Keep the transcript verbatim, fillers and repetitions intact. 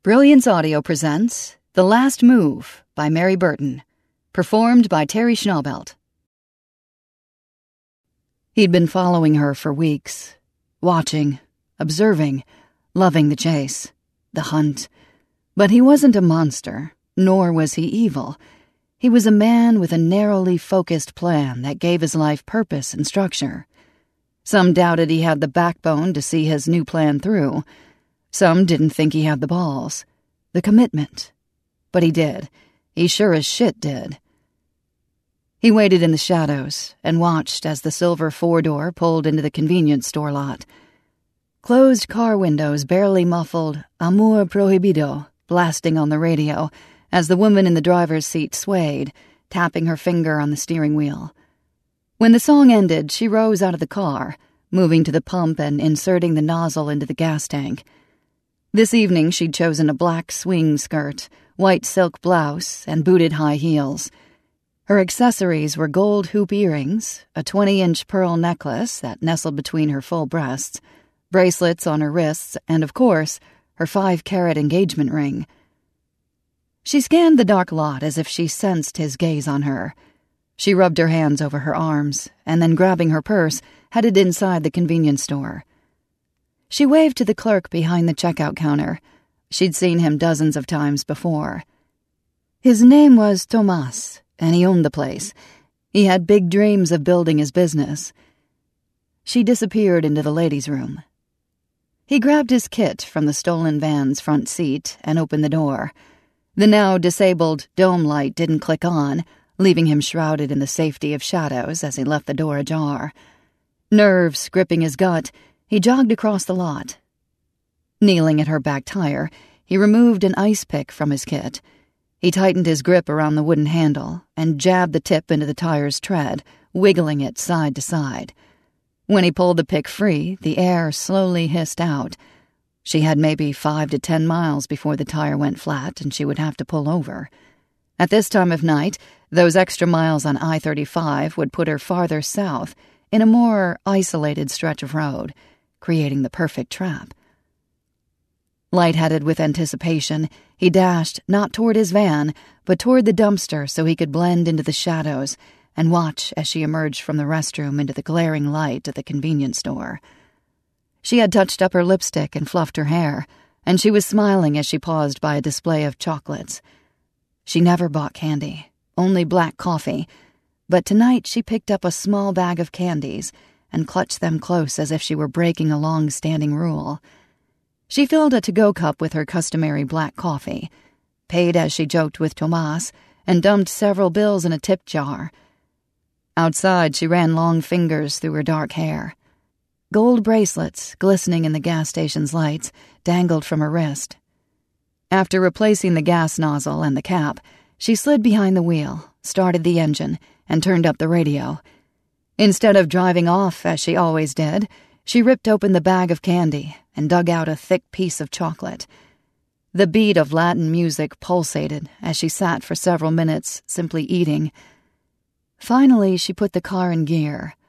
Brilliance Audio presents The Last Move by Mary Burton, performed by Terry Schnaubelt. He'd been following her for weeks, watching, observing, loving the chase, the hunt. But he wasn't a monster, nor was he evil. He was a man with a narrowly focused plan that gave his life purpose and structure. Some doubted he had the backbone to see his new plan through. Some didn't think he had the balls, the commitment. But he did. He sure as shit did. He waited in the shadows and watched as the silver four-door pulled into the convenience store lot. Closed car windows barely muffled Amor Prohibido blasting on the radio as the woman in the driver's seat swayed, tapping her finger on the steering wheel. When the song ended, she rose out of the car, moving to the pump and inserting the nozzle into the gas tank. This evening she'd chosen a black swing skirt, white silk blouse, and booted high heels. Her accessories were gold hoop earrings, a twenty-inch pearl necklace that nestled between her full breasts, bracelets on her wrists, and, of course, her five-carat engagement ring. She scanned the dark lot as if she sensed his gaze on her. She rubbed her hands over her arms, and then grabbing her purse, headed inside the convenience store. She waved to the clerk behind the checkout counter. She'd seen him dozens of times before. His name was Tomas, and he owned the place. He had big dreams of building his business. She disappeared into the ladies' room. He grabbed his kit from the stolen van's front seat and opened the door. The now disabled dome light didn't click on, leaving him shrouded in the safety of shadows as he left the door ajar. Nerves gripping his gut, he jogged across the lot. Kneeling at her back tire, he removed an ice pick from his kit. He tightened his grip around the wooden handle and jabbed the tip into the tire's tread, wiggling it side to side. When he pulled the pick free, the air slowly hissed out. She had maybe five to ten miles before the tire went flat and she would have to pull over. At this time of night, those extra miles on I thirty-five would put her farther south, in a more isolated stretch of road, creating the perfect trap. Lightheaded with anticipation, he dashed not toward his van, but toward the dumpster so he could blend into the shadows and watch as she emerged from the restroom into the glaring light of the convenience store. She had touched up her lipstick and fluffed her hair, and she was smiling as she paused by a display of chocolates. She never bought candy, only black coffee, but tonight she picked up a small bag of candies and clutched them close as if she were breaking a long-standing rule. She filled a to-go cup with her customary black coffee, paid as she joked with Tomas, and dumped several bills in a tip jar. Outside, she ran long fingers through her dark hair. Gold bracelets, glistening in the gas station's lights, dangled from her wrist. After replacing the gas nozzle and the cap, she slid behind the wheel, started the engine, and turned up the radio. Instead of driving off, as she always did, she ripped open the bag of candy and dug out a thick piece of chocolate. The beat of Latin music pulsated as she sat for several minutes, simply eating. Finally, she put the car in gear,